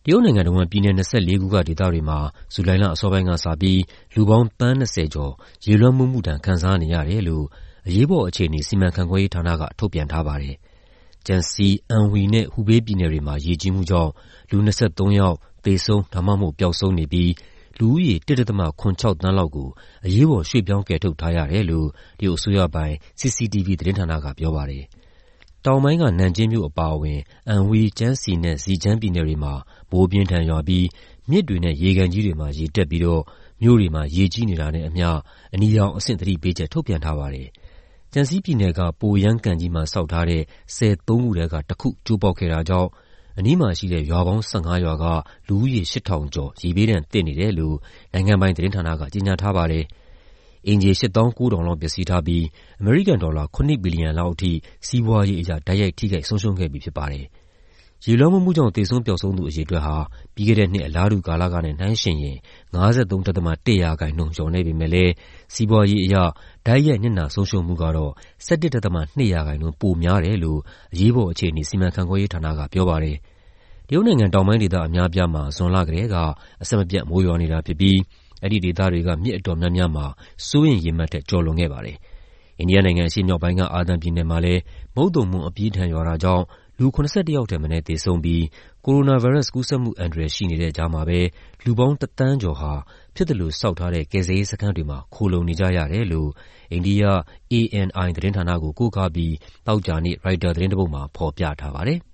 တရုတ်နိုင်ငံတဝန်းပြည်နယ်24ခုကဒေသတွေမှာဇူလိုင်လအစောပိုင်းကစပြီးလူပေါင်းသန်း20ကျော်ရေလွှမ်းမိုးမှုဒဏ်ခံစားနေရတယ်လို့အရေးပေါ်အခြေအနေစီမံခန့်ခွဲရေးဌာနကထုတ်ပြန်ထားပါတယ်။ကျန်စီ၊အန်ဝီနဲ့ဟူဘေးပြည်နယ်တွေမှာရေကြီးမှုကြောင့်လူ23ယောက်သေဆုံးဒါမှမဟုတ်ပျောက်ဆုံးနေပြီးလူဦးရေ 1.76 သန်းလောက်ကိုအရေးပေါ်ရွှေ့ပြောင်းကယ်ထုတ်ထားရတယ်လို့တရုတ်အစိုးရပိုင် CCTV သတင်းဌာနကပြောပါတယ်။တောင်ပိုင်းကနန်ကျင်းမြို့အပါအဝင်အန်ဝီ၊ကျန်းစီနဲ့ဇီကျန်းပြည်နယ်တွေမှာမိုးပြင်းထန်ရွာပြီးမြစ်တွေနဲ့ရေကန်ကြီးတွေမှာရေတက်ပြီးတော့မြို့တွေမှာရေကြီးနေတာနဲ့အမျှအနီရောင်အဆင့်သတိပေးချက်ထုတ်ပြန်ထားပါတယ်။ကျန်စီပြည်နယ်ကပိုယန်းကန်ကြီးမှာဆောက်ထားတဲ့ဆည်3ခုထဲကတစ်ခုကျိုးပေါက်ခဲ့တာကြောင့်အနီးမှာရှိတဲ့ရွာပေါင်း15ရွာကလူဦးရေ8000ကျော်ရေဘေးဒဏ်သင့်နေတယ်လို့နိုင်ငံပိုင်သတင်းဌာနကကြေညာထားပါတယ်။အိမ်ခြေ89,000လောက်ပျက်စီးထားပြီးအမေရိကန်ဒေါ်လာ9 ဘီလီယံလောက်အထိစီးပွားရေးအရတိုက်ရိုက်ထိခိုက်ဆုံးရှုံးခဲ့ပြီဖြစ်ပါတယ်။ရေလွှမ်းမိုးမှုကြောင့်သေဆုံးပျောက်ဆုံးသူအရေအတွက်ဟာပြီးခဲ့တဲ့နှစ်အလားတူကာလကနဲ့နှိုင်းယှဉ်ရင် 53.1% လျော့နည်းပေမယ့်လည်းစီးပွားရေးအရတိုက်ရိုက်နစ်နာဆုံးရှုံးမှုကတော့ 17.2% ပိုများတယ်လို့အရေးပေါ်အခြေအနေစီမံခန့်ခွဲရေးဌာနကပြောပါတယ်။တရုတ်နိုင်ငံတောင်ပိုင်းဒေသအများအပြားမှာဇွန်လကတည်းကအဆက်မပြတ်မိုးရွာနေတာဖြစ်ပြီးအဲဒီဒေသတွေကမြစ်အတော်များများမှာစိုးရိမ်ရေမှတ်ထက်ကျော်လွန်ခဲ့ပါတယ်။အိန္ဒိယနိုင်ငံအရှေ့မြောက်ပိုင်းကအာသံပြည်နယ်မှာလည်းမုတ်သုံမိုးအပြင်းအထန်ရွာတာကြောင့်လူ71ယောက်ထက်မနည်းသေဆုံးပြီးကိုရိုနာဗိုင်းရပ်စ်ကူးစက်မှုအန္တရာယ်ရှိနေတဲ့ကြားမှာပဲလူပေါင်း1 သန်းကျော်ဟာဖြစ်သလိုဆောက်ထားတဲ့ကယ်ဆယ်ရေးစခန်းတွေမှာခိုလှုံနေကြရတယ်လို့အိန္ဒိယ ANI သတင်းဌာနကိုကိုးကားပြီးသောကြာနေ့ရိုက်တာသတင်းတစ်ပုဒ်မှာဖော်ပြထားပါတယ်။